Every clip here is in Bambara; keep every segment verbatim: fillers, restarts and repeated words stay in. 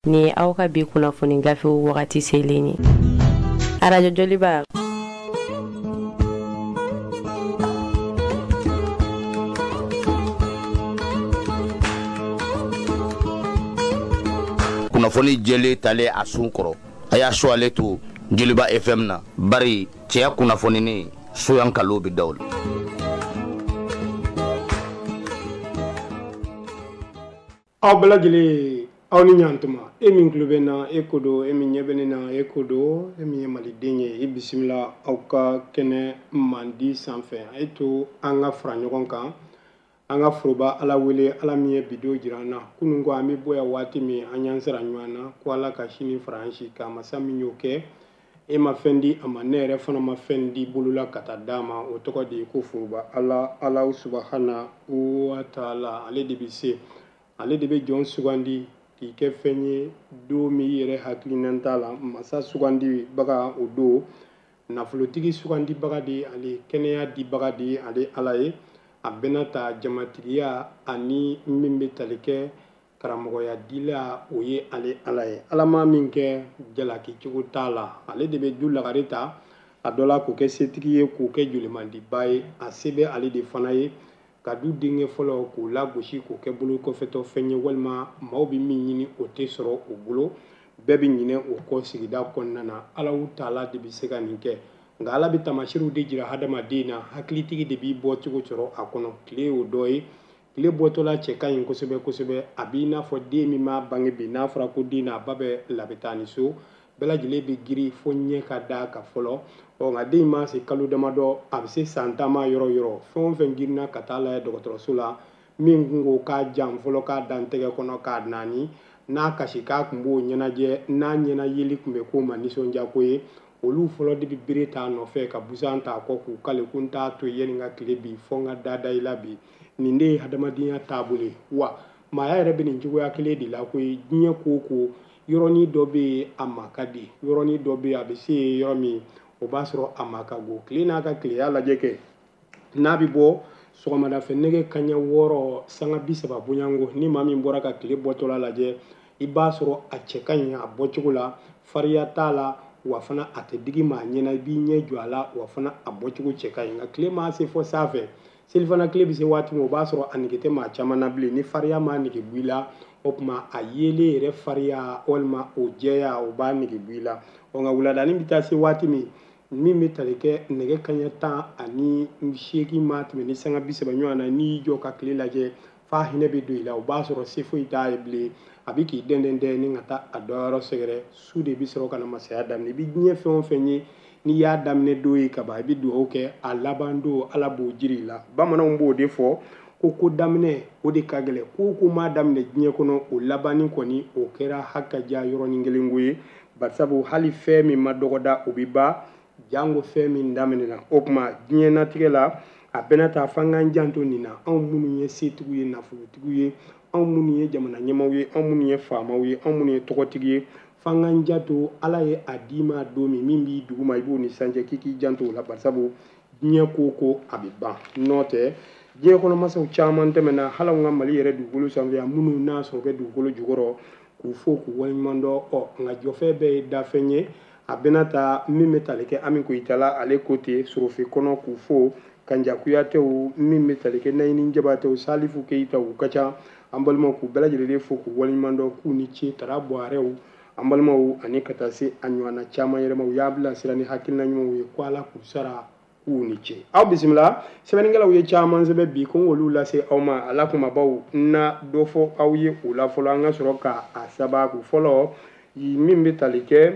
ni aw ka bi kunnafoni gafe wagati selen ye arajo joliba kunnafoni jeli tale a sun kɔrɔ a y'a so ale to Joliba F M na bari cɛya kunnafoni ni soyan kalo bi dawl aw balajele aw ni ɲantuma e min tulo bɛ na e ko do e min ɲɛ bɛ ne na e ko do e min ye maliden ye e bisimila aw ka kɛnɛ mandi sanfɛ a ye to an ka fara ɲɔgɔn kan an ka foroba ala wele ala min ye bido jira an na kunun ko an bɛ bɔ yan waati min an y'an sera ɲɔgɔn na ko ala ka sini fara an si kan masa min y'o kɛ e ma fɛn di a ma ne yɛrɛ fana ma fɛn di bolola ka taa d'a ma o tɔgɔ de ye ko foroba ala ala subahana wa taala ale de bɛ se ale de bɛ jɔn sugandi k'i kɛ fɛn ye don min i yɛrɛ hakilinan t'a la masa sugandi baga o don nafolotigi sugandi baga de ale kɛnɛya di baga de ale ala ye a bɛna ta jamatigiya ani min bɛ tali kɛ karamɔgɔya dila o ye ale ala ye ala ma min kɛ jalaki cogo t'a la ale de bɛ du lagare ta a dɔ la k'o kɛ setigi ye k'o kɛ jolimandiba ye a se bɛ ale de fana ye ka du denkɛ fɔlɔ k'o lagosi k'o kɛ bolo kɔfɛtɔ fɛn ye walima maaw bɛ min ɲini o tɛ sɔrɔ o bolo bɛɛ bɛ ɲinɛ o kɔ sigida kɔnɔna na ala taala de bɛ se ka nin kɛ nka ala bɛ tamasiriw de jira hadamaden na hakilitigi de b'i bɔ cogo sɔrɔ a kɔnɔ tile y'o dɔ ye tile bɔtɔla cɛ ka ɲi kosɛbɛ kosɛbɛ a b'i n'a fɔ den min ma bange bi n'a fɔra ko den n'a ba bɛ labɛn ni so bɛɛ lajɛlen bɛ giri fo ɲɛ ka da ka fɔlɔ ɔ nka den ma se kalo damadɔ a bɛ se san taama yɔrɔ yɔrɔ fɛn o fɛn girinna ka taa lajɛ dɔgɔtɔrɔso la min kun ko k'a jan fɔlɔ k'a dan tɛgɛ kɔnɔ k'a naani n'a kasi k'a kun b'o ɲɛnajɛ n'a ɲɛna yeli kun bɛ k'o ma nisɔndiya ko ye olu fɔlɔ de bɛ bere t'a nɔfɛ ka busan t'a kɔ k'u kale ko n t'a to yen n ka tile bi fɔ n ka dada i la bi nin de ye hadamadenya taabolo ye wa maaya yɛrɛ bɛ nin cogoya kelen de la ko ye diɲɛ ko o ko yɔrɔnin dɔ bɛ yen a ma ka di yɔrɔnin dɔ bɛ yen a bɛ se yɔrɔ min o b'a sɔrɔ a ma ka go tile n'a ka tileya lajɛ kɛ n'a bɛ bɔ sɔgɔmada fɛ nɛgɛ kaɲɛ wɔɔrɔ sanga bi saba bonyanko ni maa min bɔra ka tile bɔtɔla lajɛ i b'a sɔrɔ a cɛ ka ɲi a bɔcogo la fariya t'a la wa fana a tɛ digi maa ɲɛna i b'i ɲɛ jɔ a la wa fana a bɔcogo cɛ ka ɲi nka tile maa se fɔ sanfɛ selifana tile bɛ se waati min o b'a sɔrɔ a nege tɛ maa caman na bilen ni fariya maa nege bɔ i la o tuma a yelen yɛrɛ fariya walima o jɛya o b'a nege bɔ i la ɔ nka wuladani bɛ taa se waati min min bɛ tali kɛ nɛgɛ kaɲɛ tan ani seegin maa tɛmɛ ni sanga bi saba ɲɔgɔn na n'i y'i jɔ ka tile lajɛ f'a hinɛ bɛ don i la o b'a sɔrɔ se foyi t'a ye bilen a bɛ k'i dɛn dɛn ni ka taa a dɔ yɔrɔ sɛgɛrɛ su de bɛ sɔrɔ ka na masaya daminɛ i bɛ diɲɛ fɛn o fɛn ye n'i y'a daminɛ don ye kaban i bɛ dugawu kɛ a laban don ala b'o jiri i la bamananw b'o de fɔ ko ko daminɛ o de ka gɛlɛn ko ko m'a daminɛ diɲɛ kɔnɔ o labanni kɔni o kɛra hakaja yɔrɔnin kelen ko ye barisabu hali fɛn min ma dɔgɔda o bɛ ban jango fɛn min daminɛna o tuma diɲɛ natigɛ la a bɛna taa f'an k'an janto nin na anw minnu ye setigiw ye nafolotigiw ye anw minnu ye jamana ɲɛmaaw ye anw minnu ye faamaw ye anw minnu ye tɔgɔtigi ye f'an k'an janto ala ye a d'i ma don min min b'i dugu ma i b'o ni sanjɛ k'i k'i janto o la barisabu diɲɛ ko ko a bɛ ban n'o tɛ diɲɛ kɔnɔ masaw caman tɛmɛna hali anw ka mali yɛrɛ dugukolo sanfɛ yan minnu n'a sɔrɔ bɛ dugukolo jukɔrɔ k'u fo k'u waleɲuman dɔn ɔ nka jɔfɛ bɛɛ ye dafɛn ye a bɛna taa min bɛ tali kɛ Ami Koyitala ale ko ten Sorofe kɔnɔ k'u fo Kanja Kuyatɛw min bɛ tali kɛ Nayini Jabatɛw Salifu Keyita u ka ca an balimaw k'u bɛɛ lajɛlen fo k'u waleɲuman dɔn k'u ni ce Tara Buwarɛw an balimaw ani ka taa se a ɲɔgɔnna caman yɛrɛ ma u y'a bilasira ni hakilina ɲumanw ye ko ala k'u sara k'u ni ce aw bisimila sɛbɛnnikɛlaw ye caman sɛbɛn bi ko n k'olu lase aw ma ala kumabaw na dɔ fɔ aw ye o la fɔlɔ an ka sɔrɔ ka a sababu fɔlɔ min bɛ tali kɛ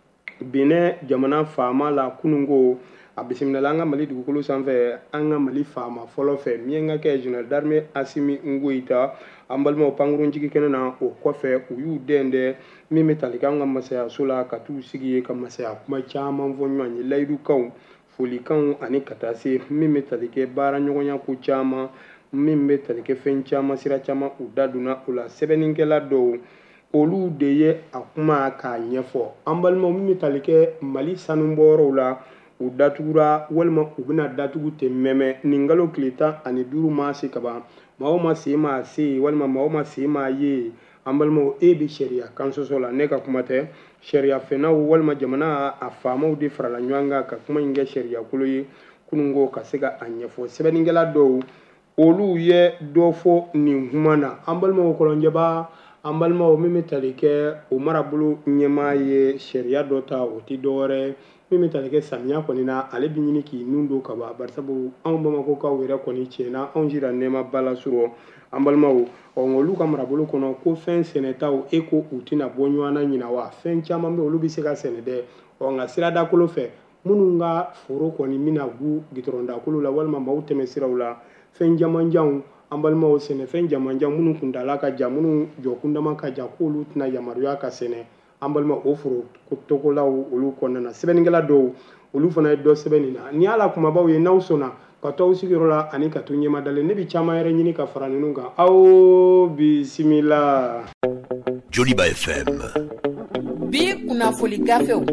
Benin jamana faama la kunungo a bisimila an ka Mali dugukolo sanfɛ an ka Mali faama fɔlɔ fɛ min ka kɛ général d'armée Asimi Ngoyita an balimaw pankurun jigi kɛnɛ na o kɔfɛ u y'u dɛn dɛ min bɛ tali kɛ an ka masayaso la ka t'u sigi ye ka masaya kuma caman fɔ ɲɔgɔn ye layidukanw folikanw ani ka taa se min bɛ tali kɛ baara ɲɔgɔnya ko caman min bɛ tali kɛ fɛn caman sira caman u da donna o la sɛbɛnnikɛla dɔw olu de ye a kuma k'a ɲɛfɔ an balimaw min bɛ tali kɛ Mali sanubɔyɔrɔw la u datugura walima u bɛna datugu ten mɛmɛ nin kalo tile tan ani duuru ma se kaban maa o ma se ma se walima maa o ma se ma ye an balimaw e bɛ sariya kansoso la ne ka kuma tɛ sariya fɛnnaw walima jamana a faamaw de farala ɲɔgɔn kan ka kuma in kɛ sariya kolo ye kunungo ka se ka a ɲɛfɔ sɛbɛnnikɛla dɔw olu ye dɔ fɔ nin kuma na an balimaw kɔlɔnjɛba an balimaw min bɛ tali kɛ o marabolo ɲɛmaa ye sariya dɔ ta o tɛ dɔwɛrɛ min bɛ tali kɛ samiya kɔni na ale bɛ ɲini k'i nun don ka ban barisabu anw bamakɔkaw yɛrɛ kɔni tiɲɛna anw sira nɛɛma ba la surɔ an balimaw ɔ olu ka marabolo kɔnɔ ko fɛn sɛnɛtaw e ko u tɛna bɔ ɲɔgɔn na ɲina wa fɛn caman bɛ olu bɛ se ka sɛnɛ dɛ ɔ nka siradakolo fɛ minnu ka foro kɔni bɛna gu gitɔrɔndakolo la walima maaw tɛmɛ siraw la fɛn jamanjanw an balimaw sɛnɛfɛn jamanjan minnu kuntala ka jan minnu jɔkundama ka jan k'olu tɛna yamaruya ka sɛnɛ an balima o foro tɔgɔlaw olu kɔnɔna na sɛbɛnnikɛla dɔw olu fana ye dɔ sɛbɛn nin na ni ala kumabaw ye n'aw sɔnna ka to aw sigiyɔrɔ la ani ka to ɲɛmadalen ne bɛ caman yɛrɛ ɲini ka fara ninnu kan aw bisimila. Joliba F M. bi kunnafoni gafew.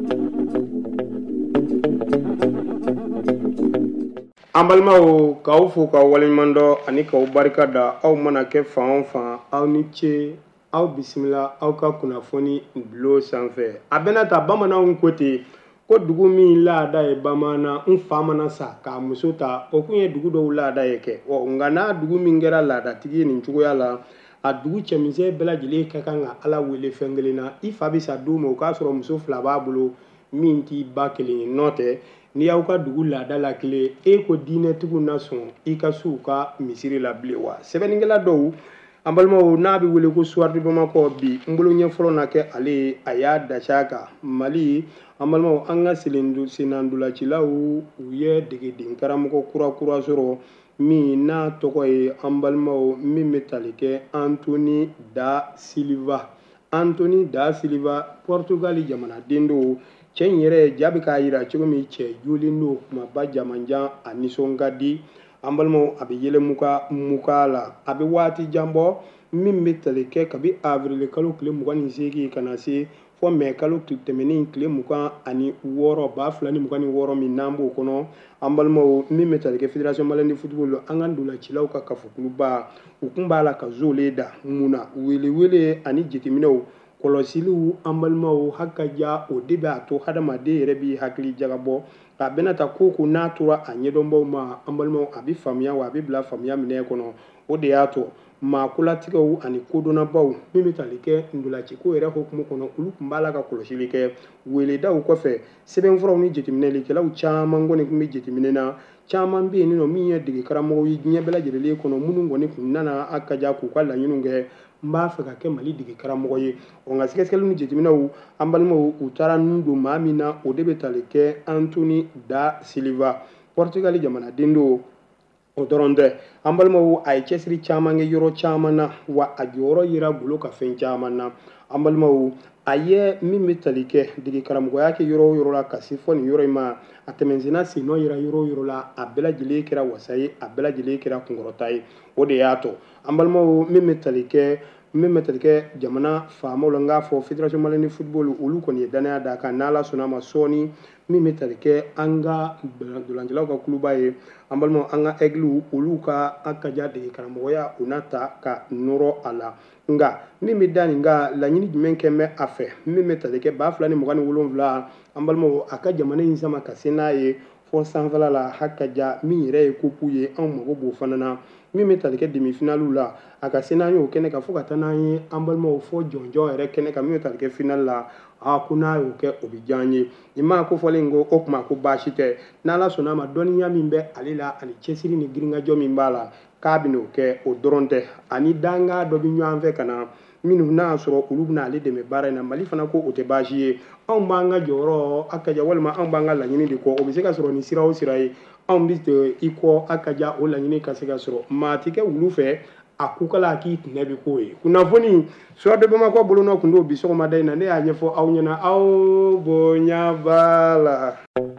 an balimaw k'aw fo k'aw waleɲuman dɔn ani k'aw barika da aw mana kɛ fan o fan aw ni ce aw bisimila aw ka kunnafoni bulon sanfɛ a bɛna ta bamananw ko ten ko dugu min laada ye bamaana n fa mana sa k'a muso ta o kun ye dugu dɔw laada ye kɛ ɔ nka n'a dugu min kɛra laadatigi ye nin cogoya la a dugu cɛmisɛn bɛɛ lajɛlen ka kan ka ala wele fɛn kelen na i fa bɛ sa don min o k'a sɔrɔ muso fila b'a bolo min t'i ba kelen ye nɔ tɛ n'i y'aw ka dugu laada la kelen e ko diinɛtigiw na sɔn i ka s'u ka misiri la bilen wa sɛbɛnnikɛla dɔw an balimaw n'a bɛ wele ko suwari di bamakɔ bi n bolo ɲɛfɔlɔ na kɛ ale ye a y'a dasi kan mali an balimaw an ka senandolacilaw u ye degeden karamɔgɔ kura kura sɔrɔ min n'a tɔgɔ ye an balimaw min bɛ tali kɛ antoni da siliva antoni da siliva pɔrtugali jamanaden do cɛ in yɛrɛ ja bɛ k'a jira cogo min cɛ jolen do kumaba jamanjan a nisɔn ka di an balimaw a bɛ yɛlɛ muka muka la a bɛ waati jan bɔ min bɛ tali kɛ kabi avril kalo tile mugan ni seegin ka na se fɔ mɛ kalo tɛmɛnen tile mugan ani wɔɔrɔ ba fila ni mugan ni wɔɔrɔ min n'an b'o kɔnɔ an balimaw min bɛ tali kɛ fédération malienne de football an ka ndolacilaw ka kafokuluba u kun b'a la ka zole da mun na welewele ani jateminɛw kɔlɔsiliw an balimaw hakaja o de b'a to hadamaden yɛrɛ b'i hakili jagabɔ a bɛna ta ko ko n'a tora a ɲɛdɔnbaw ma an balimaw a bɛ faamuya wa a bɛ bila faamuya minɛ kɔnɔ o de y'a to maakolatigɛw ani kodɔnnabaw min bɛ tali kɛ ndolaciko yɛrɛ hokumu kɔnɔ olu tun b'a la ka kɔlɔsili kɛ weledaw kɔfɛ sɛbɛnfuraw ni jateminɛlikɛlaw caman kɔni tun bɛ jateminɛ na caman bɛ yen nɔ min ye dege karamɔgɔw ye diɲɛ bɛɛ lajɛlen kɔnɔ minnu kɔni kun nana a ka ja k'u ka laɲiniw kɛ n b'a fɛ ka kɛ mali dege karamɔgɔ ye ɔ nka sɛgɛsɛgɛliw ni jateminɛw an balimaw u taara nun don maa min na o de bɛ tali kɛ antoni da siliva pɔrtugali jamanaden do o dɔrɔn tɛ an balimaw a ye cɛsiri caman kɛ yɔrɔ caman na wa a jɔyɔrɔ yera golo ka fɛn caman na an balimaw a ye min bɛ tali kɛ dege karamɔgɔya kɛ yɔrɔ o yɔrɔ la ka se fɔ nin yɔrɔ in ma a tɛmɛsenna sennɔ yera yɔrɔ o yɔrɔ la a bɛɛ lajɛlen kɛra wasa ye a bɛɛ lajɛlen kɛra kunkɔrɔta ye o de y'a to an balimaw min bɛ tali kɛ min bɛ tali kɛ jamana faamaw la n k'a fɔ fédération malienne de football olu kɔni ye danaya d'a kan n'ala sɔnna a ma sɔɔni min bɛ tali kɛ an ka dolancilaw ka kuluba ye an balimaw an ka aigliw olu ka an ka ja dege karamɔgɔya u na ta ka nɔrɔ a la nka min bɛ da nin ka laɲini jumɛn kɛ bɛ a fɛ min bɛ tali kɛ ba fila ni mugan ni wolonwula an balimaw a ka jamana in sama ka se n'a ye fɔ sanfɛla la hakaja min yɛrɛ ye kopu ye anw mago b'o fana na min bɛ tali kɛ demi-finaliw la a ka se n'an ye o kɛnɛ kan fo ka taa n'an ye an balimaw fɔ jɔnjɔn yɛrɛ kɛnɛ kan min bɛ tali kɛ finali la a ko n'a y'o kɛ o bɛ diya an ye nin maa ko fɔlen ko o tuma ko baasi tɛ n'ala sɔnna a ma dɔnniya min bɛ ale la ani cɛsiri ni girinkajɔ min b'a la k'a bɛ n'o kɛ o dɔrɔn tɛ ani danga dɔ bɛ ɲɔgɔn fɛ ka na minnu n'a y'a sɔrɔ olu bɛna ale dɛmɛ baara in na mali fana ko o tɛ baasi ye anw b'an ka jɔyɔrɔ a ka ja walima anw b'an ka laɲini de kɔ o bɛ se ka sɔrɔ ni sira o sira ye anw bɛ i kɔ a ka ja o laɲini ka se ka sɔrɔ maa ti kɛ wulu fɛ a kukala a k'i tinɛ bɛ k'o ye kunnafoni suwari de bamakɔ bolonɔ tun do bi sɔgɔmada in na ne y'a ɲɛfɔ aw ɲɛna aw bonya b'a la.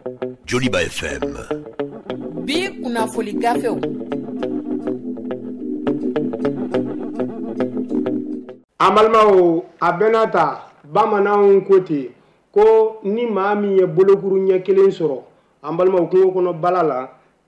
Joliba F M. bi kunnafoni gafew. an balimaw a bɛna ta bamananw ko ten ko ni maa min ye bolokuru ɲɛ kelen sɔrɔ an balimaw kungo kɔnɔ bala la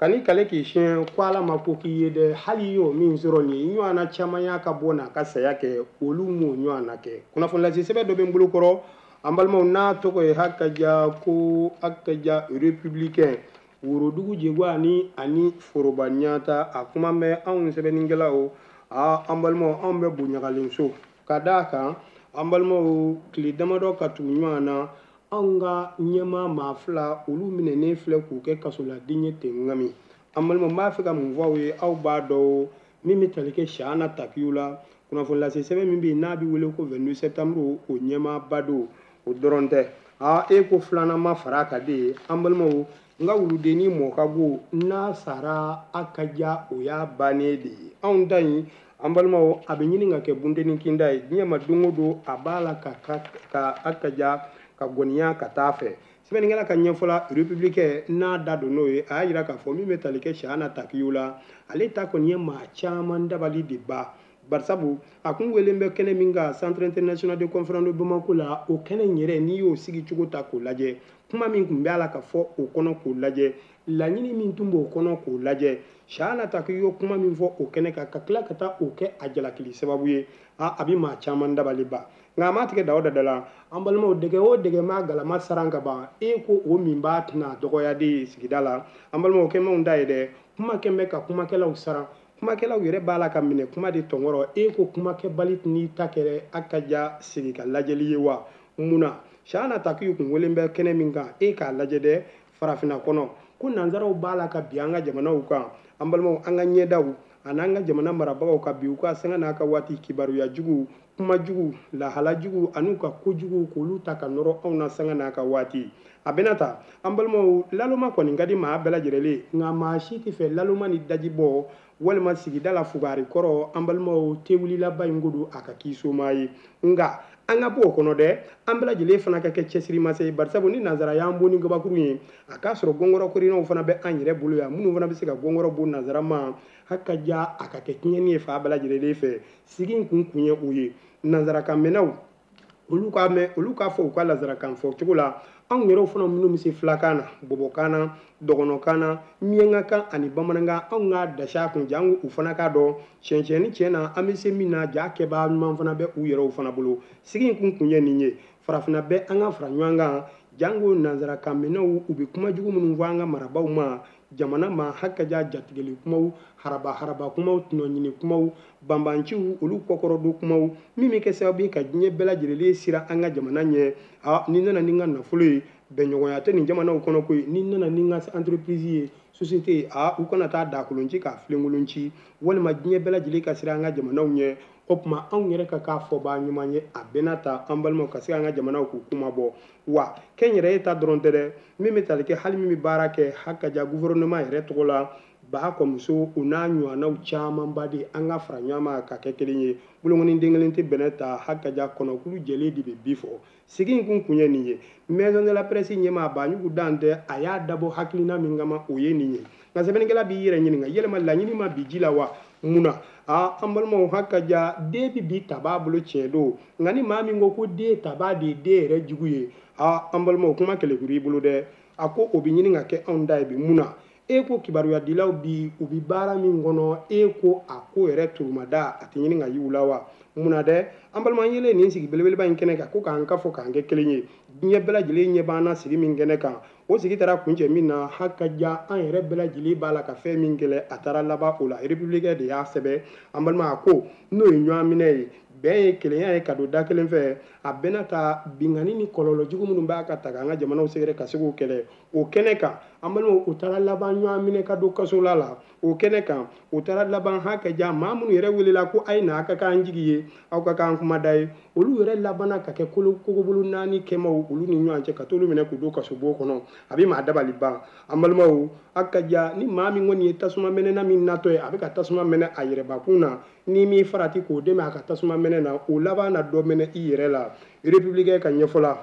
kani kale k'i siɲɛ ko ala ma ko k'i ye dɛ hali y'o min sɔrɔ nin ye ɲɔgɔnna caman y'a ka bɔ n'a ka saya kɛ olu m'o ɲɔgɔnna kɛ kunnafoni lase sɛbɛn dɔ bɛ n bolo kɔrɔ an balimaw n'a tɔgɔ ye hakaja ko hakaja républicain worodugu jegwa ani ani foroba ɲata a kuma bɛ anw sɛbɛnnikɛlaw a an balimaw anw bɛ bonyagalen so ka d'a kan an balimaw tile damadɔ ka tugu ɲɔgɔn na anw ka ɲɛmaa maa fila olu minɛnen filɛ k'u kɛ kasoladen ye ten ŋami an balimaw n b'a fɛ ka mun fɔ aw ye aw b'a dɔn min bɛ tali kɛ Sahana Takiyu la kunnafoni lase sɛbɛn min bɛ yen n'a bɛ wele ko vingt-deux septembre o ɲɛmaa ba don o dɔrɔn tɛ a e ko filanan ma fara a kan de an balimaw n ka wuludennin mɔ ka go n'a sara a ka ja o y'a bannen de ye anw ta in an balimaw a bɛ ɲini ka kɛ buntenin kinda ye diɲɛ ma don o don a b'a la ka ka a ka ja ka gɔniya ka taa fɛ sɛbɛnnikɛla ka ɲɛfɔla républicain n'a da don n'o ye a y'a jira k'a fɔ min bɛ tali kɛ Sahana Takiyu la ale ta kɔni ye maa caman dabali de ba barisabu a kun welen bɛ kɛnɛ min kan centre international de conférence de Bamako la o kɛnɛ in yɛrɛ n'i y'o sigi cogo ta k'o lajɛ kuma min tun bɛ a la ka fɔ o kɔnɔ k'o lajɛ laɲini min tun b'o kɔnɔ k'o lajɛ Sahana Takiyu ye kuma min fɔ o kɛnɛ kan ka tila ka taa o kɛ a jalakili sababu ye a a bɛ maa caman dabali ba nka a ma tigɛ da o da la an balimaw dɛgɛ o dɛgɛ ma galama saran ka ban e ko o min b'a tɛna dɔgɔya de sigida la an balimaw kɛmɛw da ye dɛ kuma kɛn bɛ ka kumakɛlaw saran kumakɛlaw yɛrɛ b'a la ka minɛ kuma de tɔnkɔrɔ e ko kumakɛbali n'i ta kɛra a ka ja sigi ka lajɛli ye wa mun na Sahana Takiyu kun welen bɛ kɛnɛ min kan e k'a lajɛ dɛ farafinna kɔnɔ ko nanzaraw b'a la ka bi an ka jamanaw kan an balimaw an ka ɲɛdaw ani an ka jamana marabagaw ka bi u ka sanga n'a ka waati kibaruya jugu kuma jugu lahala jugu an'u ka kojugu k'olu ta ka nɔrɔ anw na sanga n'a ka waati a bɛna ta an balimaw laloma kɔni ka di maa bɛɛ lajɛlen nka maa si tɛ fɛ laloma ni daji bɔ walima sigida la fugari kɔrɔ an balimaw tɛ wulilaba in ko don a ka k'i somaa ye nka an ka bɔ o kɔnɔ dɛ an bɛɛ lajɛlen fana ka kɛ cɛsirimase ye barisabu ni nanzara y'an bon ni gabakuru ye a k'a sɔrɔ gɔngɔrɔ korinaw fana bɛ an yɛrɛ bolo yan minnu fana bɛ se ka gɔngɔrɔ bon nanzara ma haka ja a ka kɛ tiɲɛni ye fa bɛɛ lajɛlen fɛ sigi in kun kun ye o ye nanzarakan mɛnnaw olu k'a mɛn olu k'a fɔ u ka nanzarakan fɔ cogo la anw yɛrɛw fana minnu bɛ se filakan na bɔbɔkan na dɔgɔnɔkan na miyankakan ani bamanankan anw ka dasiya kun jango u fana k'a dɔn tiɲɛ-tiɲɛ ni tiɲɛ na an bɛ se min na ja kɛbaa ɲuman fana bɛ u yɛrɛw fana bolo sigi in kun kun ye nin ye farafinna bɛ an ka fara ɲɔgɔn kan jango nanzarakan mɛnnaw u bɛ kuma jugu minnu fɔ an ka marabaw ma jamana ma hakaja jatigɛli kumaw haraba haraba kumaw tɔnɔɲini kumaw banbanciw olu kɔkɔrɔdon kumaw min bɛ kɛ sababu ye ka diɲɛ bɛɛ lajɛlen sira an ka jamana ɲɛ a ni nana ni n ka nafolo ye bɛnɲɔgɔnya tɛ nin jamanaw kɔnɔ koyi ni nana ni n ka entreprise ye société ye a u kana taa daakolonci k'a filenkolonci walima diɲɛ bɛɛ lajɛlen ka sira an ka jamanaw ɲɛ o tuma anw yɛrɛ ka k'a fɔbaa ɲuman ye a bɛɛ n'a ta an balimaw ka se an ka jamanaw k'u kuma bɔ wa kɛnyɛrɛye ta dɔrɔn tɛ dɛ min bɛ tali kɛ hali min bɛ baara kɛ hakaja gouvernement yɛrɛ tɔgɔ la ba kɔmuso u n'a ɲɔgɔnnaw camanba de an ka fara ɲɔgɔn ma ka kɛ kelen ye bolokɔni den kelen tɛ bɛnɛ ta hakaja kɔnɔkulu jɛlen de bɛ bi fɔ sigi in kun kun ye nin ye maison de la presse ɲɛmaa Baɲugu Dantɛ a y'a dabɔ hakilina min kama o ye nin ye nka sɛbɛnnikɛla b'i yɛrɛ ɲininka yɛlɛma laɲini ma bi ji la wa mun na a an balimaw hakaja den bɛ bi ta b'a bolo tiɲɛ don nka ni maa min ko ko den ta b'a de ye den yɛrɛ jugu ye a an balimaw kuma kɛlɛkuru i bolo dɛ a ko o bɛ ɲini ka kɛ anw da ye bi mun na e ko kibaruya dilaw bi u bi baara min kɔnɔ e ko a ko yɛrɛ turumada a tɛ ɲini ka yiw la wa mun na dɛ an balima an yɛlɛ nin sigi belebeleba in kɛnɛ kan ko k'an ka fɔ k'an kɛ kelen ye diɲɛ bɛɛ lajɛlen ɲɛ b'an na sigi min kɛnɛ kan o sigi taara kuncɛ min na hakaja an yɛrɛ bɛɛ lajɛlen b'a la ka fɛn min kɛlɛ a taara laban o la républicain de y'a sɛbɛn an balima a ko n'o ye ɲɔgɔn minɛ ye bɛn ye kelenya ye ka don da kelen fɛ a bɛna ta bingani ni kɔlɔlɔ jugu minnu b'a ka ta an ka jamanaw sɛgɛrɛ ka se k'o kɛlɛ o kɛnɛ kan an balimaw o taara laban ɲɔgɔn minɛ ka don kaso la la o kɛnɛ kan o taara laban hakaja maa minnu yɛrɛ welela ko a ye na a ka k'an jigi ye aw ka k'an kumada ye olu yɛrɛ labanna ka kɛ kogobolo naani kɛmaw olu ni ɲɔgɔn cɛ ka t'olu minɛ k'u don kasobo kɔnɔ a bɛ maa dabali ban an balimaw hakaja ni maa min kɔni ye tasuma mɛnɛna min natɔ ye a bɛ ka tasuma mɛnɛ a yɛrɛbakun na ni min farati k'o dɛmɛ a ka tasuma mɛnɛ na o laban na dɔ mɛnɛ i yɛrɛ la républicain ka ɲɛfɔ la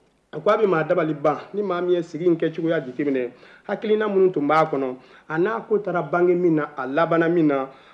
a ko a bɛ maa dabali ban ni maa min ye sigi in kɛcogoya jateminɛ hakilina minnu tun b'a kɔnɔ a n'a ko taara bange min na a labanna min na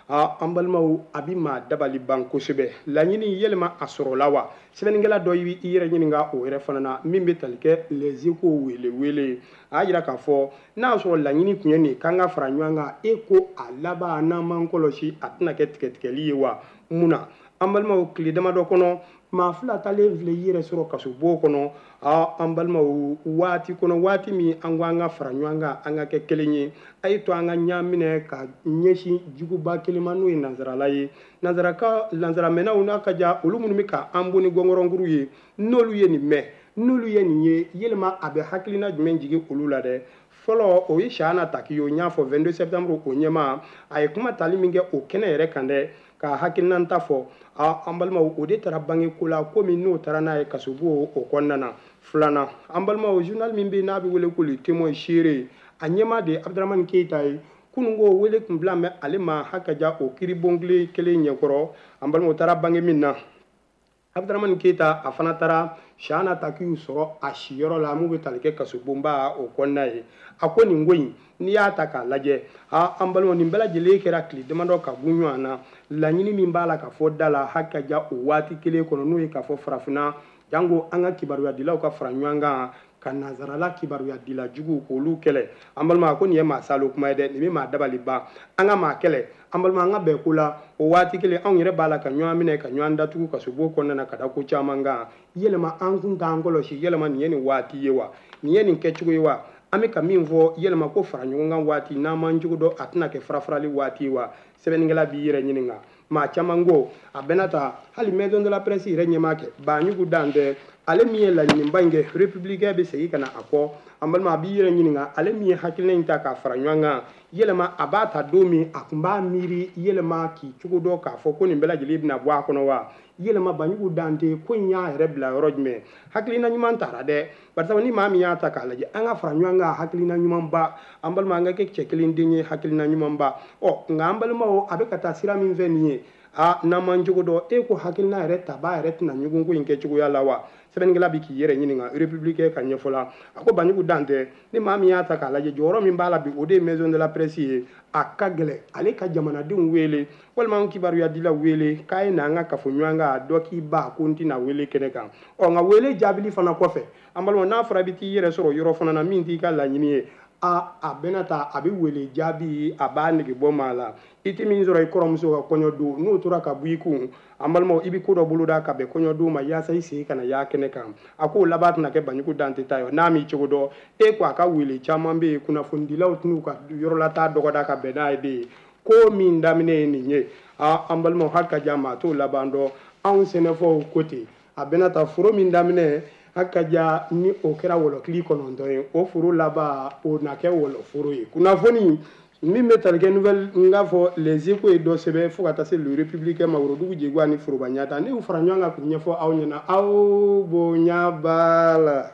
a an balimaw a bi maa dabali ban kosɛbɛ laɲini yɛlɛma a sɔrɔla wa sɛbɛnnikɛla dɔ i yɛrɛ ɲininka o yɛrɛ fana na min bɛ tali kɛ les échos wele wele a y'a jira k'a fɔ n'a y'a sɔrɔ laɲini tun ye nin k'an ka fara ɲɔgɔn kan e ko a laban n'an m'an kɔlɔsi a tɛna kɛ tigɛtigɛli ye wa mun na an balimaw tile damadɔ kɔnɔ maa fila talen filɛ i yɛrɛ sɔrɔ kasobon kɔnɔ a an balimaw waati kɔnɔ waati min an ko an ka fara ɲɔgɔn kan an ka kɛ kelen ye a ye to an ka ɲaaminɛ ka ɲɛsin juguba kelen ma n'o ye nansarala ye nansaraka nansaramɛnaw n'a ka ja olu minnu bɛ ka an boni gɔngɔrɔnkuru ye n'olu ye nin mɛn n'olu ye nin ye yɛlɛma a bɛ hakilina jumɛn jigin olu la dɛ fɔlɔ o ye Sahana Takiyo n y'a fɔ vingt-deux septembre o ɲɛma a ye kuma tali min kɛ o kɛnɛ yɛrɛ kan dɛ ka hakilina ta fɔ a an balimaw o de taara bange ko la komi n'o taara n'a ye kasobo o kɔnɔna na filanan an balimaw journal min bɛ n'a bɛ wele ko le témoin seere a ɲɛma de Abdramane Keyita ye kunun ko wele kun bila mɛ ale ma hakaja o kiribɔnkile kelen ɲɛkɔrɔ an balimaw taara bange min na Abdramane Keyita a fana taara Sahana Takiyu sɔrɔ a siyɔrɔ la mun bɛ tali kɛ kasobonba o kɔnɔna ye a ko nin ko in n'i y'a ta k'a lajɛ a an balimaw nin bɛɛ lajɛlen kɛra tile damadɔ ka gun ɲɔgɔn na laɲini min b'a la ka fɔ da la hakaja o waati kelen kɔnɔ n'o ye k'a fɔ farafinna jango an ka kibaruya dilaw ka fara ɲɔgɔn kan ka nansarala kibaruya dila jugu k'olu kɛlɛ an balima ko nin ye maa salo kuma ye dɛ nin bɛ maa dabali ban an ka maa kɛlɛ an balima an ka bɛn ko la o waati kelen anw yɛrɛ b'a la ka ɲɔgɔn minɛ ka ɲɔgɔn datugu ka sobo kɔnɔna na ka da ko caman kan yɛlɛma an kun t'an kɔlɔsi yɛlɛma nin ye nin waati ye wa nin ye nin kɛcogo ye wa an bɛ ka min fɔ yɛlɛma ko fara ɲɔgɔn kan waati n'an m'an cogo dɔn a tɛna kɛ farafarali waati ye wa sɛbɛnnikɛla b'i yɛrɛ ɲininka maa caman ko a bɛna ta hali maison de la presse yɛrɛ ɲɛmaa kɛ Baɲugu dan tɛ ale min ye laɲiniba in kɛ républicain bɛ segin ka na a kɔ an balima a b'i yɛrɛ ɲininka ale min ye hakilina in ta k'a fara ɲɔgɔn kan yɛlɛma a b'a ta don min a tun b'a miiri yɛlɛma k'i cogo dɔn k'a fɔ ko nin bɛɛ lajɛlen bɛna bɔ a kɔnɔ wa yɛlɛma Baɲugu dan tɛ ko in y'a yɛrɛ bila yɔrɔ jumɛn hakilina ɲuman tara dɛ barisa ni maa min y'a ta k'a lajɛ an ka fara ɲɔgɔn kan hakilina ɲumanba an balima an ka kɛ cɛ kelen den ye hakilina ɲumanba ɔ nka an balimaw a bɛ ka taa sira min fɛ nin ye a n'an m'an cogo dɔn e ko hakilina yɛrɛ ta b'a yɛrɛ tɛna ɲugun ko in kɛ cogoya la wa sɛbɛnnikɛla bɛ k'i yɛrɛ ɲininka républicain ka ɲɛfɔ la a ko Baɲugu dan tɛ ni maa min y'a ta k'a lajɛ jɔyɔrɔ min b'a la bi o de ye maison de la presse ye a ka gɛlɛn ale ka jamanadenw wele walima an kibaruya dila wele k'a ye n'an ka kafoɲɔgɔn kan dɔ k'i ba ko n tɛna wele kɛnɛ kan ɔ nka wele jaabili fana kɔfɛ an balima n'a fɔra i bɛ t'i yɛrɛ sɔrɔ yɔrɔ fana na min t'i ka laɲini ye a a bɛna ta a bɛ wele jaabi a b'a nege bɔ maa la i tɛ min sɔrɔ i kɔrɔmuso ka kɔɲɔ don n'o tora ka bɔ i kun an balimaw i bɛ ko dɔ boloda ka bɛn kɔɲɔ don ma yaasa i segin ka na y'a kɛnɛ kan a k'o laban tɛna kɛ Baɲugu dan tɛ ta ye n'a m'i cogo dɔn e ko a ka wele caman bɛ yen kunnafonidilaw tɛn'u ka yɔrɔla taa dɔgɔda ka bɛn n'a ye de ko min daminɛ ye nin ye a an balimaw hali ka ja maa t'o laban dɔn anw sɛnɛfɔw ko ten a bɛna ta foro min daminɛ hakaja ni o kɛra wɔlɔkili kɔnɔntɔn ye o foro laban o na kɛ wɔlɔforo ye kunnafoni min bɛ tali kɛ nouvelle n k'a fɔ les échos ye dɔ sɛbɛn fo ka taa se le républicain ma Worodugu Jegu ani Foroba Ɲata ne y'u fara ɲɔgɔn kan k'u ɲɛfɔ aw ɲɛna aw bonya b'a la.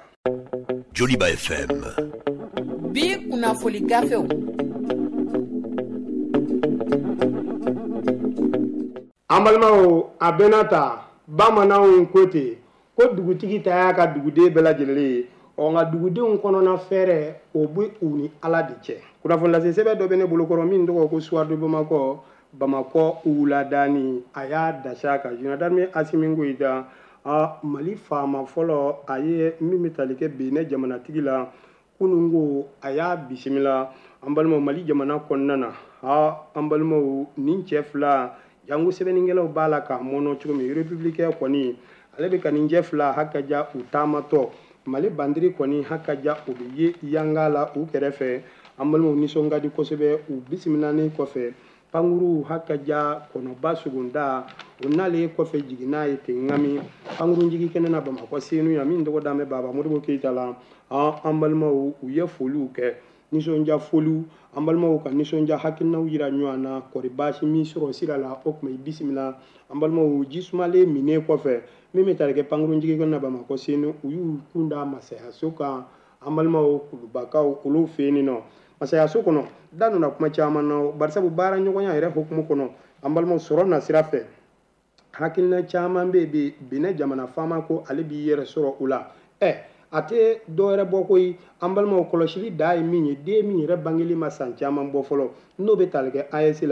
Joliba F M. Bi kunnafoni gafew. An balimaw a bɛna ta bamananw ko ten ko dugutigi ta y'a ka duguden bɛɛ lajɛlen ye ɔ nka dugudenw kɔnɔna fɛɛrɛ o bɛ u ni Ala de cɛ kunnafoni lase sɛbɛn dɔ bɛ ne bolokɔrɔ min tɔgɔ ko Soir de Bamakɔ Bamakɔ wuladani a y'a dasi a kan Général Asimi Goyita a Mali faama fɔlɔ a ye min bɛ tali kɛ Benin jamanatigi la kunun ko a y'a bisimila an balimaw Mali jamana kɔnɔna na a an balimaw nin cɛ fila jango sɛbɛnnikɛlaw b'a la k'a mɔnɔ cogo min républicain kɔni ale bɛ ka nin cɛ fila hakaja u taamatɔ Mali bandiri kɔni hakaja u bɛ ye yanga la u kɛrɛfɛ an balimaw nisɔn ka di kosɛbɛ u bisimilanen kɔfɛ pankuru hakaja kɔnɔba sugunda o n'ale kɔfɛ jiginna ye ten ŋami pankuru jigi kɛnɛ na Bamakɔ senu ya min tɔgɔ dame Baba Modibo Keyita la an balimaw u ye foliw kɛ nisɔndiya foliw an balimaw ka nisɔndiya hakilinaw yira ɲɔgɔn na kɔri baasi min sɔrɔ sira la o tuma i bisimila an balimaw ji sumalen minɛ kɔfɛ min bɛ tali kɛ pankuru jigi kɛnɛ na Bamakɔ senu u y'u kun da masayaso kan an balimaw kulubakaw olu fɛ yen nɔ masayaso kɔnɔ da nana kuma caman na barisabu baara ɲɔgɔnya yɛrɛ hukumu kɔnɔ an balimaw sɔrɔ na sira fɛ hakilina caman bɛ yen Benin jamana faama ko ale b'i yɛrɛ sɔrɔ o la ɛ a tɛ dɔwɛrɛ bɔ koyi an balimaw kɔlɔsili da ye min ye den min yɛrɛ bangeli ma san caman bɔ fɔlɔ n'o bɛ tali kɛ A E S la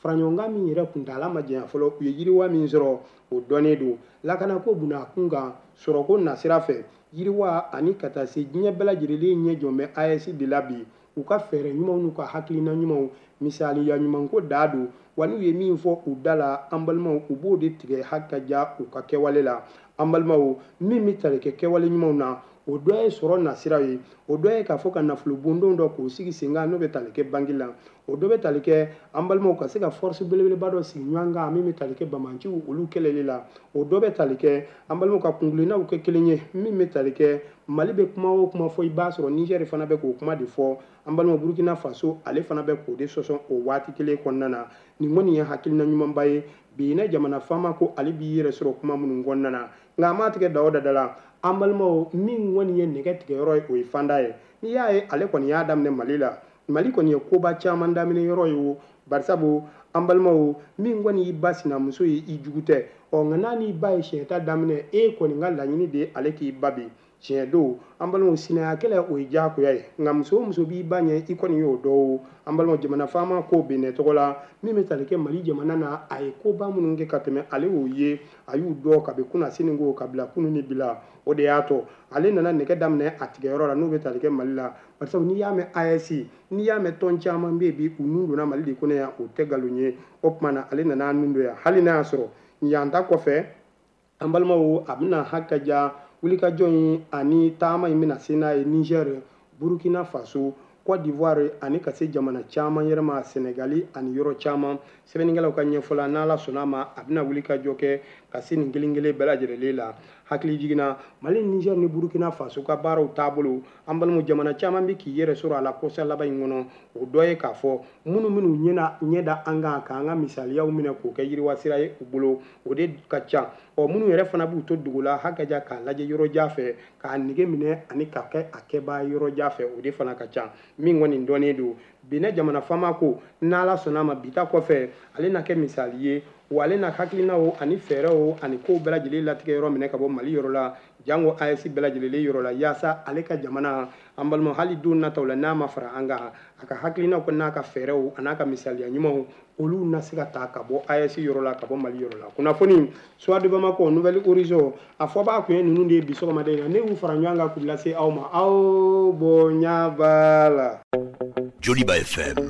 faraɲɔgɔnkan min yɛrɛ kuntala ma janya fɔlɔ u ye yiriwa min sɔrɔ o dɔnnen don lakana ko buna kun kan sɔrɔ ko nasira fɛ yiriwa ani ka taa se diɲɛ bɛɛ lajɛlen ɲɛ jɔn bɛ A E S de la bi u ka fɛɛrɛ ɲumanw n'u ka hakilina ɲumanw misaliya ɲuman ko da don wa n'u ye min fɔ u da la an balimaw u b'o de tigɛ hakaja u ka kɛwale la an balimaw min bɛ tali kɛ kɛwale ɲumanw na o dɔ ye sɔrɔ nasira ye o dɔ ye k'a fɔ ka nafolo bondon dɔ k'o sigi sen kan n'o bɛ tali kɛ banki la o dɔ bɛ tali kɛ an balimaw ka se ka force belebeleba dɔ sigi ɲɔgɔn kan min bɛ tali kɛ bamanciw olu kɛlɛli la o dɔ bɛ tali kɛ an balimaw ka kungilennaw kɛ kelen ye min bɛ tali kɛ mali bɛ kuma o kuma fɔ i b'a sɔrɔ Niger fana bɛ k'o kuma de fɔ an balimaw Burkina Faso ale fana bɛ k'o de sɔsɔ o waati kelen kɔnɔna na nin kɔni ye hakilina ɲumanba ye bi ne jamana faama ko ale b'i yɛrɛ sɔrɔ kuma minnu kɔnɔna na nka a ma tigɛ da o da da la an balimaw min kɔni ye nɛgɛ tigɛyɔrɔ ye o ye fanda ye n'i y'a ye ale kɔni y'a daminɛ Mali la Mali kɔni ye koba caman daminɛ yɔrɔ ye o barisabu an balimaw min kɔni y'i ba sinamuso ye i jugu tɛ ɔ nka n'a n'i ba ye siɲɛ ta daminɛ e kɔni ka laɲini de ye ale k'i ba bi tiɲɛ don an balimaw sinaya kɛlɛ o ye diyagoya ye nka muso o muso b'i ba ɲɛ i kɔni y'o dɔn o an balimaw jamana faama ko bɛnnɛ tɔgɔ la min bɛ tali kɛ Mali jamana na a ye koba minnu kɛ ka tɛmɛ ale y'o ye a y'u dɔn kabi kunna sini ko kabila kunu ni bila o de y'a to ale nana nɛgɛ daminɛ a tigɛyɔrɔ la n'o bɛ tali kɛ Mali la barisabu n'i y'a mɛn A E S n'i y'a mɛn tɔn caman bɛ yen bi u nun donna Mali de kɔnɔ yan o tɛ nkalon ye o tuma na ale nana nun don yan hali n'a y'a sɔrɔ yan ta kɔfɛ an balimaw a bɛna hakaja wulikajɔ in ani taama in bɛna se n'a ye Niger Burkina Faso Côte d'Ivoire ani ka se jamana caman yɛrɛ ma Senegali ani yɔrɔ caman sɛbɛnnikɛlaw ka ɲɛfɔ la n'Ala sɔnna a ma a bɛna wulikajɔ kɛ ka se nin kelen kelen bɛɛ lajɛlen la hakili jiginna Mali Niger ni Burkina Faso ka baaraw taabolo an balimaw jamana caman bɛ k'i yɛrɛ sɔrɔ a la kɔsa laban in kɔnɔ o dɔ ye k'a fɔ minnu minnu ɲɛna ɲɛda an kan k'an ka misaliyaw minɛ k'o kɛ yiriwasira ye u bolo o de ka ca ɔ minnu yɛrɛ fana b'u to dugu la hakaja k'a lajɛ yɔrɔjan fɛ k'a nege minɛ ani ka kɛ a kɛbaa yɔrɔjan fɛ o de fana ka ca min kɔni dɔnnen don binɛ jamana faama ko n'Ala sɔnna a ma bita kɔfɛ ale na kɛ misali ye wa ale na hakilinaw ani fɛɛrɛw ani kow bɛɛ lajɛlen latigɛ yɔrɔ minɛ ka bɔ Mali yɔrɔ la jango A E S bɛɛ lajɛlen yɔrɔ la yaasa ale ka jamana an balima hali don nataw la n'a ma fara an kan a ka hakilinaw ko n'a ka fɛɛrɛw a n'a ka misaliya ɲumanw olu na se ka taa ka bɔ A E S yɔrɔ la ka bɔ Mali yɔrɔ la kunnafoni Soir de Bamako Nouvelle Horizon a fɔbaa kun ye ninnu de ye bi sɔgɔmada in na ne y'u fara ɲɔgɔn kan k'u lase aw ma aw bonya b'a la. Joliba F M.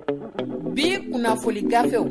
Bi kunnafoni gafew.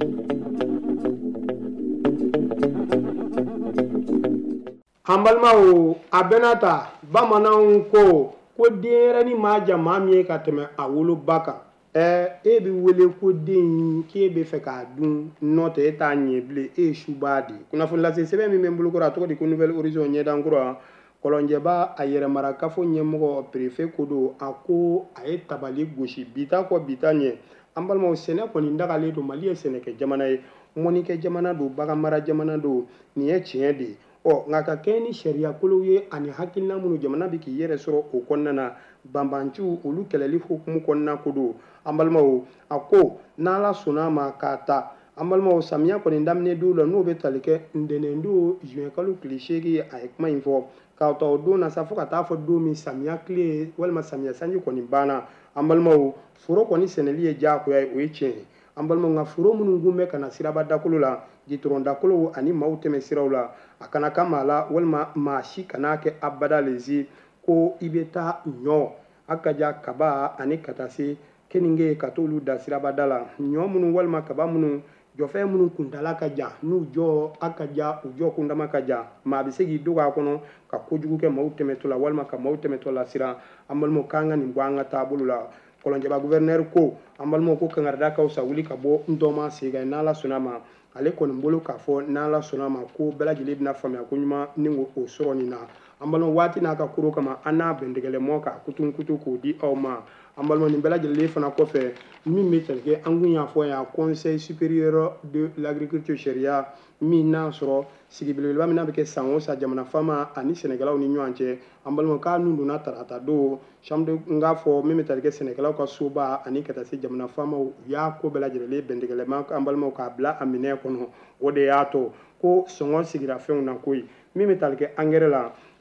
An balimaw a bɛna ta bamananw ko ko denyɛrɛni maa ja maa min ye ka tɛmɛ a woloba kan ɛɛ e bɛ wele ko den k'e bɛ fɛ k'a dun nɔ tɛ e t'a ɲɛ bilen e ye suba de kunnafoni lase sɛbɛn min bɛ n bolo kɔrɔ a tɔgɔ de ko Nouvelle Horizon ɲɛdankura kɔlɔnjɛba a yɛrɛmara kafo ɲɛmɔgɔ préfet ko don a ko a ye tabali gosi bita kɔ bita ɲɛ an balimaw sɛnɛ kɔni dagalen don Mali ye sɛnɛkɛ jamana ye mɔnikɛ jamana don baganmara jamana don nin ye tiɲɛ de ye ɔ nka ka kɛ ni sariya kolow ye ani hakilina minnu jamana bɛ k'i yɛrɛ sɔrɔ o kɔnɔna na banbanciw olu kɛlɛli hukumu kɔnɔna ko don an balimaw a ko n'Ala sɔnna a ma k'a ta an balimaw samiya kɔni daminɛ don la n'o bɛ tali kɛ ntɛnɛndon juin kalo tile seegin a ye kuma in fɔ k'a ta o don na sa fo ka taa fɔ don min samiya tile walima samiya sanji kɔni banna an balimaw foro kɔni sɛnɛli ye diyagoya ye o ye tiɲɛ ye an balimaw nka foro minnu gun bɛ ka na siraba dakolo la gitɔrɔn dakolo ani maaw tɛmɛ siraw la a kana ka maa la walima maa si kana kɛ abada lezi ko i bɛ taa ɲɔ a ka ja kaba ani ka taa se kenige ka t'olu da sirabada la ɲɔ minnu walima kaba minnu jɔfɛn minnu kuntala ka jan n'u jɔ a ka ja u jɔ kundama ka jan maa bɛ se k'i dogo a kɔnɔ ka kojugu kɛ maaw tɛmɛtɔ la walima ka maaw tɛmɛtɔ la siran an balimaw k'an ka nin bɔ an ka taabolo la kɔlɔnjɛba gouverneur ko an balimaw ko kangarida ka fisa wuli ka bɔ ntɔma sega ye n'Ala sɔnna a ma ale kɔni bolo k'a fɔ n'Ala sɔnna a ma ko bɛɛ lajɛlen bɛna faamuya ko ɲuman ni o sɔrɔ nin na an balimaw waati n'a ka koro kama an n'a bɛntigɛlɛmɔ ka kutun kutu k'o di aw ma an balimaw nin bɛɛ lajɛlen fana kɔfɛ min bɛ tali kɛ an kun y'a fɔ yan conseil supérieur de l'agriculture sariya min n'a sɔrɔ sigi belebeleba min n'a bɛ kɛ san o san jamana faama ani sɛnɛkɛlaw ni ɲɔgɔn cɛ an balimaw k'a nun donna tarata don chambre n k'a fɔ min bɛ tali kɛ sɛnɛkɛlaw ka soba ani ka taa se jamana faamaw u y'a ko bɛɛ lajɛlen bɛntigɛlɛma an balimaw k'a bila a minɛ kɔnɔ o de y'a to ko sɔngɔ sigira fɛnw na koyi min bɛ tali kɛ angɛrɛ la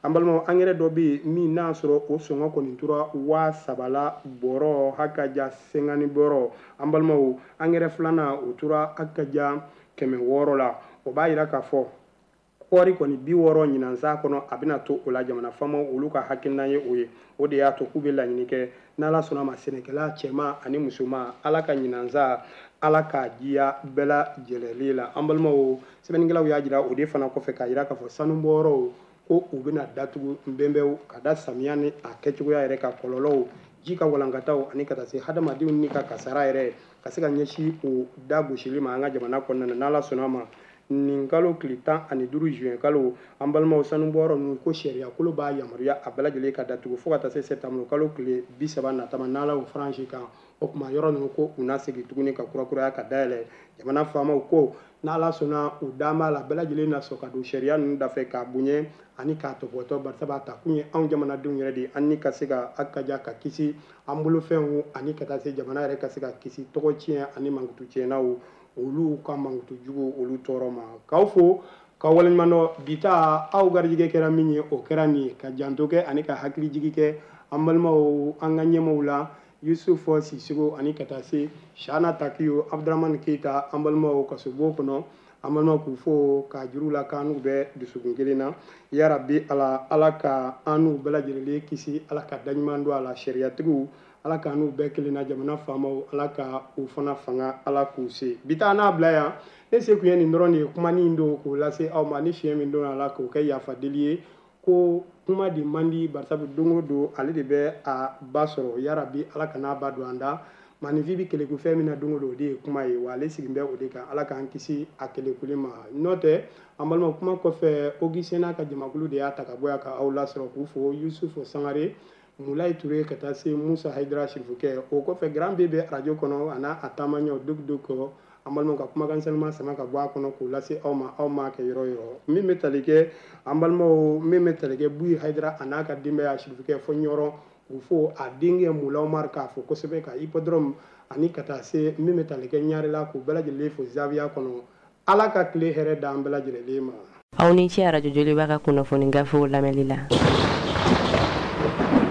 an balima angɛrɛ dɔ bɛ min n'a sɔrɔ o sɔngɔ kɔni tora waa saba la bɔrɔ hakaja sengani bɔrɔ an balimaw angɛrɛ filanan o tora hakaja kɛmɛ wɔɔrɔ la o b'a yira k'a fɔ kɔɔri kɔni bi wɔɔrɔ ɲinansa kɔnɔ a bɛna to o la jamana faamaw olu ka hakilina ye o ye o de y'a to k'u bɛ laɲini kɛ n'ala sɔnna ma sɛnɛkɛla cɛman ani musoman ala ka ɲinansa ala k'a diya bɛɛ lajɛlenlen la an balimaw sɛbɛnnikɛlaw y'a jira o de fana kɔfɛ k'a jira k'a fɔ sanubɔyɔrɔw ko u bɛna datugu nbɛnbɛw ka da samiya ni a kɛcogoya yɛrɛ ka kɔlɔlɔw ji ka walankataw ani ka taa se hadamadenw ni ka kasara yɛrɛ ka se ka ɲɛsin o da gosili ma an ka jamana kɔnɔna na n'ala sɔnna ma nin kalo tile tan ani duuru juin kalo an balimaw sanubɔyɔrɔ ninnu ko sariya kolo b'a yamaruya a bɛɛ lajɛlen ka datugu fo ka taa se septembre kalo tile bi saba natama n'ala o faransi kan o tuma yɔrɔ ninnu ko u na segin tuguni ka kurakuraya ka dayɛlɛ jamana faamaw ko n'ala sɔnna u dan b'a la bɛɛ lajɛlen na sɔn ka don sariya ninnu dafɛ k'a bonya ani k'a tɔpɔtɔ barisa b'a ta kun ye anw jamanadenw yɛrɛ de ani ka se ka akaja ka kisi an bolofɛnw ani ka taa se jamana yɛrɛ ka se ka kisi tɔgɔ tiɲɛ ani mankutu tiɲɛnaw olu ka mankutu jugu olu tɔɔrɔ ma k'aw fo ka waleɲuman dɔ bi ta aw garijɛgɛ kɛra min ye o kɛra nin ye ka janto kɛ ani ka hakili jigi kɛ an balimaw an ka ɲɛmɔgɔw la Yusufu Sisigo ani ka taa se Shana Takiyo Abdurahmani Keita an balimaw kasobo kɔnɔ an balimaw k'u fo k'a juru la k'an n'u bɛ dusukun kelen na ya Rabbi ala ala ka an n'u bɛɛ lajɛlen kisi ala ka daɲuman don a la sariyatigiw ala ka n'u bɛɛ kelen na jamana faamaw ala ka u fana fanga ala k'u se bi ta n'a bila yan ne se kun ye nin dɔrɔn de ye kumanin don k'o lase aw ma ni fiɲɛ min don a la k'o kɛ yafadeli ye ko kuma de man di barisabu don o don ale de bɛ a ba sɔrɔ ya Rabbi ala ka n'a ba don an da maninfin bɛ kɛlɛkun fɛn min na don o don o de ye kuma ye wa ale sigin bɛ o de kan ala k'an kisi a kɛlɛkuli ma n'o tɛ an balima kuma kɔfɛ Ogisɛn n'a ka jamakulu de y'a ta ka bɔ yan ka aw lasɔrɔ k'u fo Yusufu Sangare Mulayi Ture ka taa se Musa Hayidara Sirifukɛ o kɔfɛ Grand B bɛ arajo kɔnɔ a n'a a taamaɲɛw dogi dogi kɔ an balimaw ka kumakan sɛnɛma sama ka bɔ a kɔnɔ k'o lase aw ma aw m'a kɛ yɔrɔ yɔrɔ min bɛ tali kɛ an balimaw min bɛ tali kɛ Buyi Hayidara a n'a ka denbaya Sirifukɛ fɔ ɲɔrɔ k'u fo a denkɛ Mulayi Umaru k'a fɔ kosɛbɛ ka hippodrome ani ka taa se min bɛ tali kɛ Ɲarela k'u bɛɛ lajɛlen fo Zawiya kɔnɔ ala ka tile hɛrɛ d'an bɛɛ lajɛlen ma. Aw ni ce arajo Joliba ka kunnafoni gafew lamɛnli la.